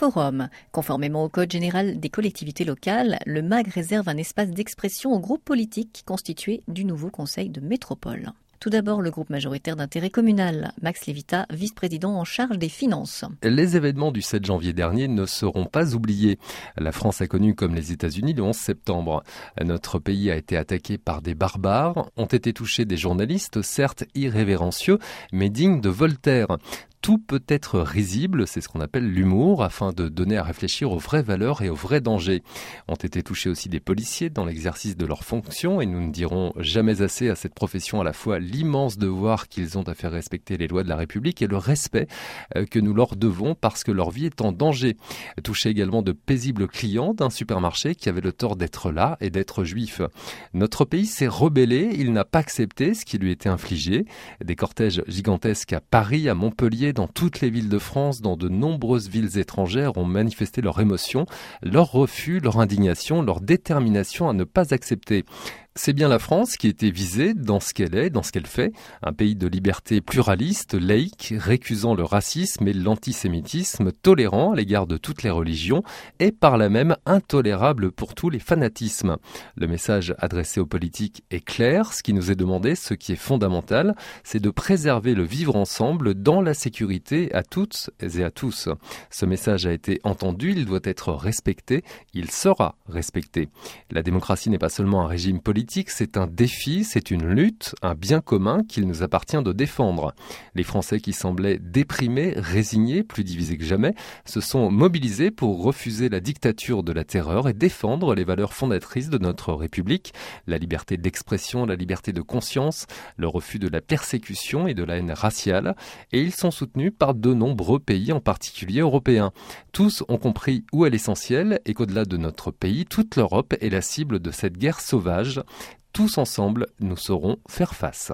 forum. Conformément au Code général des collectivités locales, le MAG réserve un espace d'expression au groupe politique constitué du nouveau conseil de métropole. Tout d'abord, le groupe majoritaire d'intérêt communal, Max Levita, vice-président en charge des finances. Les événements du 7 janvier dernier ne seront pas oubliés. La France a connu comme les États-Unis le 11 septembre. Notre pays a été attaqué par des barbares, ont été touchés des journalistes, certes irrévérencieux, mais dignes de Voltaire. Tout peut être risible, c'est ce qu'on appelle l'humour, afin de donner à réfléchir aux vraies valeurs et aux vrais dangers. Ont été touchés aussi des policiers dans l'exercice de leurs fonctions, et nous ne dirons jamais assez à cette profession à la fois l'immense devoir qu'ils ont à faire respecter les lois de la République et le respect que nous leur devons parce que leur vie est en danger. Touchés également de paisibles clients d'un supermarché qui avaient le tort d'être là et d'être juifs. Notre pays s'est rebellé, il n'a pas accepté ce qui lui était infligé. Des cortèges gigantesques à Paris, à Montpellier, dans toutes les villes de France, dans de nombreuses villes étrangères ont manifesté leur émotion, leur refus, leur indignation, leur détermination à ne pas accepter. C'est bien la France qui était visée dans ce qu'elle est, dans ce qu'elle fait, un pays de liberté pluraliste, laïque, récusant le racisme et l'antisémitisme, tolérant à l'égard de toutes les religions et par là même intolérable pour tous les fanatismes. Le message adressé aux politiques est clair, ce qui nous est demandé, ce qui est fondamental, c'est de préserver le vivre ensemble dans la sécurité à toutes et à tous. Ce message a été entendu, il doit être respecté, il sera respecté. La démocratie n'est pas seulement un régime politique, c'est un défi, c'est une lutte, un bien commun qu'il nous appartient de défendre. Les Français qui semblaient déprimés, résignés, plus divisés que jamais, se sont mobilisés pour refuser la dictature de la terreur et défendre les valeurs fondatrices de notre République, la liberté d'expression, la liberté de conscience, le refus de la persécution et de la haine raciale, et ils sont soutenus par de nombreux pays, en particulier européens. Tous ont compris où est l'essentiel et qu'au-delà de notre pays, toute l'Europe est la cible de cette guerre sauvage. Tous ensemble, nous saurons faire face.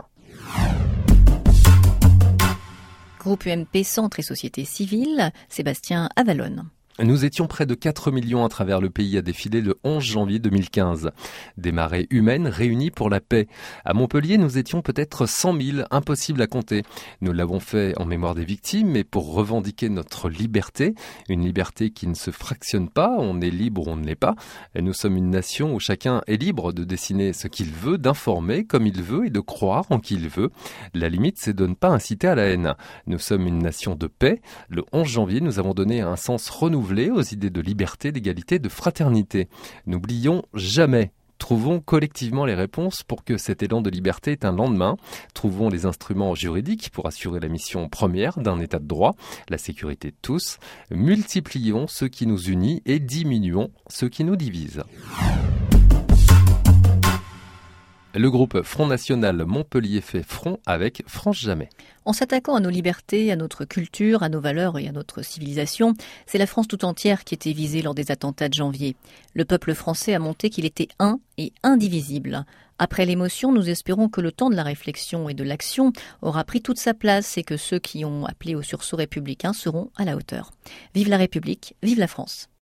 Groupe UMP Centre et Société Civile, Sébastien Avalon. Nous étions près de 4 millions à travers le pays à défiler le 11 janvier 2015. Des marées humaines réunies pour la paix. À Montpellier, nous étions peut-être 100 000, impossible à compter. Nous l'avons fait en mémoire des victimes, mais pour revendiquer notre liberté, une liberté qui ne se fractionne pas, on est libre ou on ne l'est pas. Et nous sommes une nation où chacun est libre de dessiner ce qu'il veut, d'informer comme il veut et de croire en qui il veut. La limite, c'est de ne pas inciter à la haine. Nous sommes une nation de paix. Le 11 janvier, nous avons donné un sens renouvelé aux idées de liberté, d'égalité, de fraternité. N'oublions jamais. Trouvons collectivement les réponses pour que cet élan de liberté ait un lendemain. Trouvons les instruments juridiques pour assurer la mission première d'un état de droit, la sécurité de tous. Multiplions ce qui nous unit et diminuons ce qui nous divise. Le groupe Front National Montpellier fait front avec France Jamais. En s'attaquant à nos libertés, à notre culture, à nos valeurs et à notre civilisation, c'est la France tout entière qui était visée lors des attentats de janvier. Le peuple français a montré qu'il était un et indivisible. Après l'émotion, nous espérons que le temps de la réflexion et de l'action aura pris toute sa place et que ceux qui ont appelé au sursaut républicain seront à la hauteur. Vive la République, vive la France!